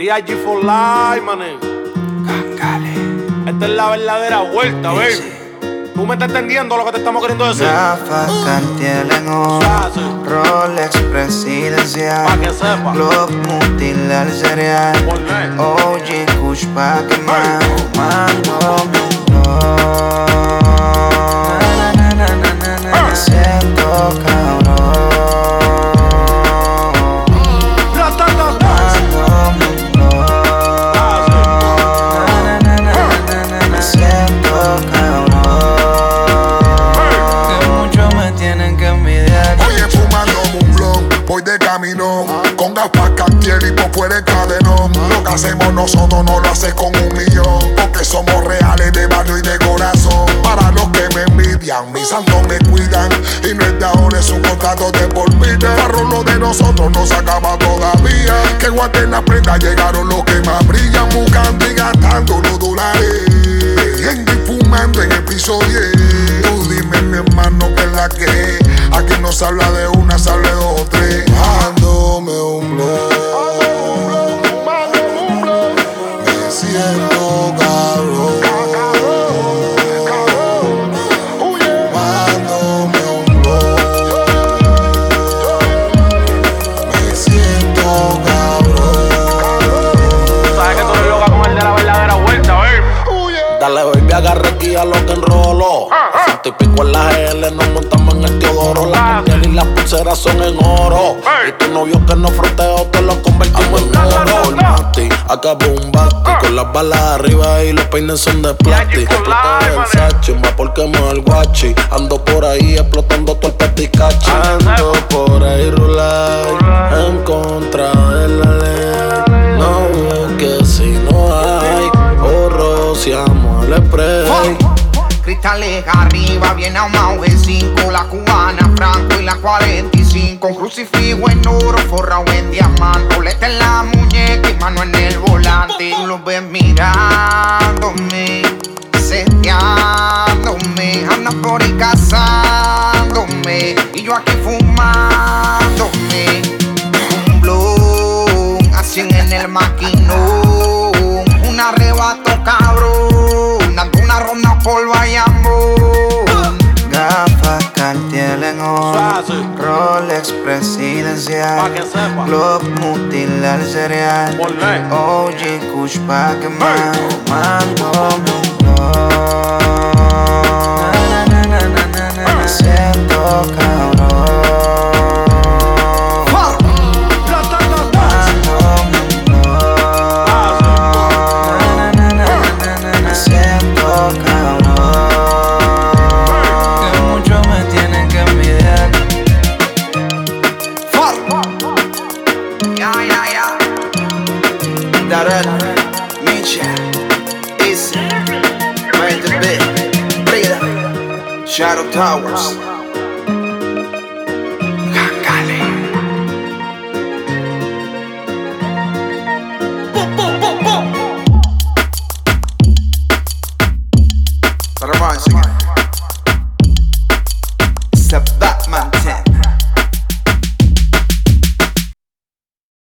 DIG for life, mané. Esta es la verdadera vuelta, baby. ¿Tú me estás entendiendo lo que te estamos queriendo decir? Gafas, Cartier en oro, Rolex presidencial, Pa' que sepa. Glock mutilar cereal, OG Kush pa' quemar, mando mi me siento cabrón. Me siento cabrón. Que muchos me tienen que envidiar. Oye, fumándome un blon, voy de camino con gafas Cartier y por fuera el cadenón. Lo que hacemos nosotros no lo haces con 1 millón, porque somos reales de barrio y de corazón. Para los que me envidian, mis santos me cuidan, y no es de ahora, es un contrato de por vida. Barro, lo de nosotros no se acaba todavía. Que guarden la prenda, llegaron los que más brillan, buscando y gastando los dólares, bebiendo y fumando en el piso 10. Tú dime, mi hermano, que es la que es. Aquí no se habla de una, se habla de 2 o 3. Dándome un blog, me siento cabrón. Dándome un blog, me siento cabrón. Sabes que tú eres loca con el de la verdadera vuelta, baby. Dale, baby, agarre aquí a lo que enroló. Ciento y pico en la GL, nos montamos en el Teodoro. La cartera y las pulseras son en oro. Y tu novio que no fronteo, te lo convertimos en oro. El mati, acabó un bati, con las balas arriba y los peines son de plástico. Protege el sachi, más porque me el guachi. Ando por ahí explotando todo el peticachi. Ando por ahí rular, en contra de la ley. No busques si no hay, o rociamos el spray. Cristales arriba, bien ahumado el 5, la cubana, Franco y la 45. Un crucifijo en oro, forrado en diamante, boleta en la muñeca y mano en el volante. Tú lo ves mirándome, seteándome, andas por ahí cazándome y yo aquí fumándome. Un blon, así en el maquinón, un arrebato cabrón, dando una ronda por Bayamón. Gafas Cartier en oro, Rolex presidencial, Pa' que sepa. Glock mutilar cereal, OG Kush pa' quemar, mando mi me siento cabrón. Me siento cabrón. Que muchos me tienen que envidiar. Ya. Darrell, Micha, Easy, Mind the Bit, Brida, Shadow Towers.